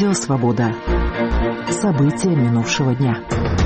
Радио «Свобода». События минувшего дня.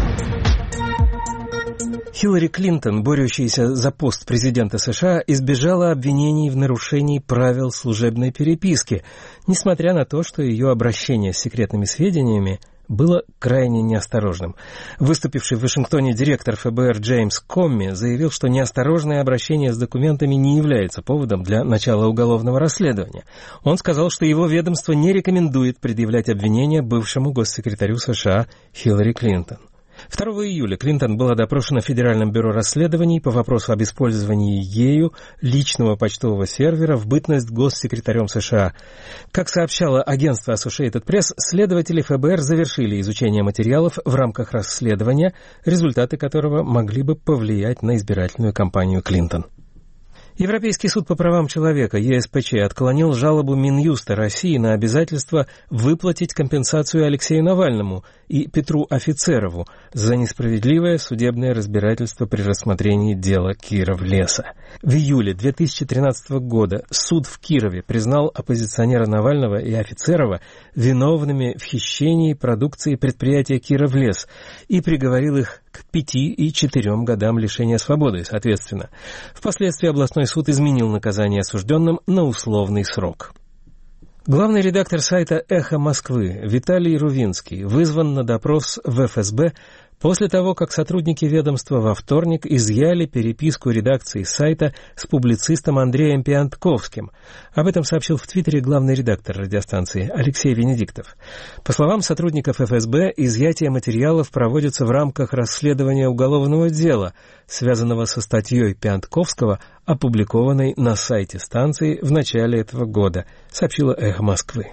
Хиллари Клинтон, борющаяся за пост президента США, избежала обвинений в нарушении правил служебной переписки, несмотря на то, что ее обращение с секретными сведениями было крайне неосторожным. Выступивший в Вашингтоне директор ФБР Джеймс Комми заявил, что неосторожное обращение с документами не является поводом для начала уголовного расследования. Он сказал, что его ведомство не рекомендует предъявлять обвинения бывшему госсекретарю США Хиллари Клинтон. 2 июля Клинтон была допрошена в Федеральном бюро расследований по вопросу об использовании ею личного почтового сервера в бытность госсекретарем США. Как сообщало агентство Associated Press, следователи ФБР завершили изучение материалов в рамках расследования, результаты которого могли бы повлиять на избирательную кампанию Клинтон. Европейский суд по правам человека, ЕСПЧ, отклонил жалобу Минюста России на обязательство выплатить компенсацию Алексею Навальному и Петру Офицерову за несправедливое судебное разбирательство при рассмотрении дела Киров-Леса. В июле 2013 года суд в Кирове признал оппозиционера Навального и Офицерова виновными в хищении продукции предприятия Киров-Лес и приговорил их к 5 и 4 годам лишения свободы, соответственно. Впоследствии областной суд изменил наказание осужденным на условный срок. Главный редактор сайта «Эхо Москвы» Виталий Рувинский вызван на допрос в ФСБ после того, как сотрудники ведомства во вторник изъяли переписку редакции сайта с публицистом Андреем Пиантковским. Об этом сообщил в Твиттере главный редактор радиостанции Алексей Венедиктов. По словам сотрудников ФСБ, изъятие материалов проводится в рамках расследования уголовного дела, связанного со статьей Пиантковского, опубликованной на сайте станции в начале этого года, сообщила «Эхо Москвы».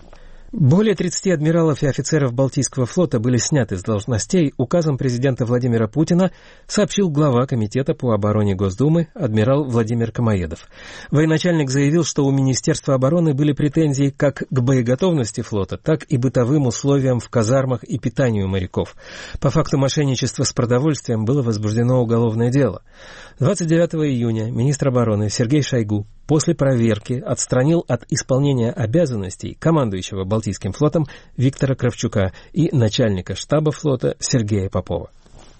Более 30 адмиралов и офицеров Балтийского флота были сняты с должностей указом президента Владимира Путина, сообщил глава Комитета по обороне Госдумы адмирал Владимир Камоедов. Военачальник заявил, что у Министерства обороны были претензии как к боеготовности флота, так и бытовым условиям в казармах и питанию моряков. По факту мошенничества с продовольствием было возбуждено уголовное дело. 29 июня министр обороны Сергей Шойгу после проверки отстранил от исполнения обязанностей командующего Балтийским флотом Виктора Кравчука и начальника штаба флота Сергея Попова.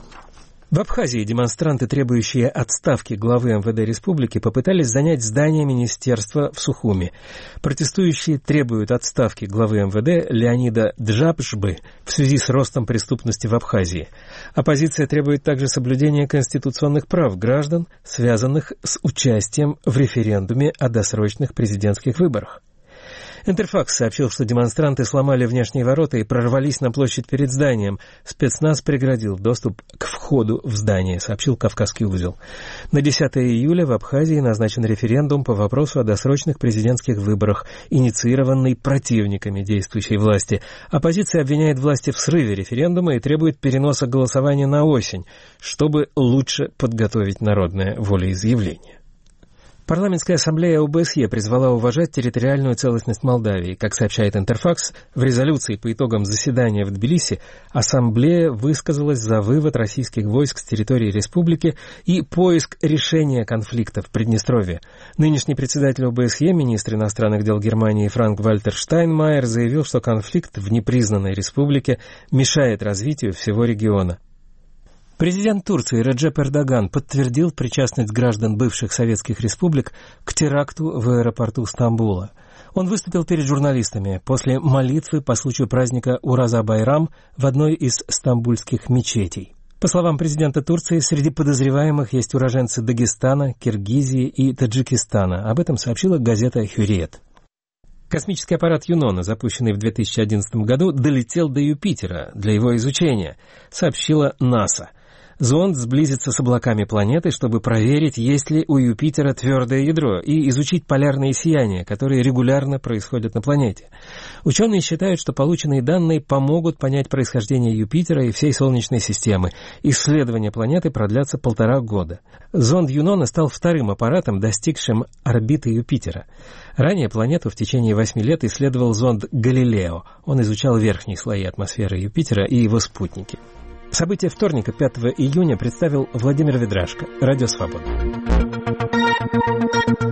В Абхазии демонстранты, требующие отставки главы МВД республики, попытались занять здание министерства в Сухуми. Протестующие требуют отставки главы МВД Леонида Джабжбы в связи с ростом преступности в Абхазии. Оппозиция требует также соблюдения конституционных прав граждан, связанных с участием в референдуме о досрочных президентских выборах. Интерфакс сообщил, что демонстранты сломали внешние ворота и прорвались на площадь перед зданием. Спецназ преградил доступ к входу в здание, сообщил «Кавказский узел». На 10 июля в Абхазии назначен референдум по вопросу о досрочных президентских выборах, инициированный противниками действующей власти. Оппозиция обвиняет власти в срыве референдума и требует переноса голосования на осень, чтобы лучше подготовить народное волеизъявление. Парламентская ассамблея ОБСЕ призвала уважать территориальную целостность Молдавии. Как сообщает Интерфакс, в резолюции по итогам заседания в Тбилиси ассамблея высказалась за вывод российских войск с территории республики и поиск решения конфликта в Приднестровье. Нынешний председатель ОБСЕ, министр иностранных дел Германии Франк-Вальтер Штайнмайер, заявил, что конфликт в непризнанной республике мешает развитию всего региона. Президент Турции Реджеп Эрдоган подтвердил причастность граждан бывших советских республик к теракту в аэропорту Стамбула. Он выступил перед журналистами после молитвы по случаю праздника Ураза-Байрам в одной из стамбульских мечетей. По словам президента Турции, среди подозреваемых есть уроженцы Дагестана, Киргизии и Таджикистана. Об этом сообщила газета «Хюриет». Космический аппарат Юнона, запущенный в 2011 году, долетел до Юпитера для его изучения, сообщила НАСА. Зонд сблизится с облаками планеты, чтобы проверить, есть ли у Юпитера твердое ядро, и изучить полярные сияния, которые регулярно происходят на планете. Ученые считают, что полученные данные помогут понять происхождение Юпитера и всей Солнечной системы. Исследования планеты продлятся 1,5 года. Зонд Юнона стал вторым аппаратом, достигшим орбиты Юпитера. Ранее планету в течение 8 лет исследовал зонд Галилео. Он изучал верхние слои атмосферы Юпитера и его спутники. События вторника, 5 июня, представил Владимир Ведрашко. Радио «Свобода».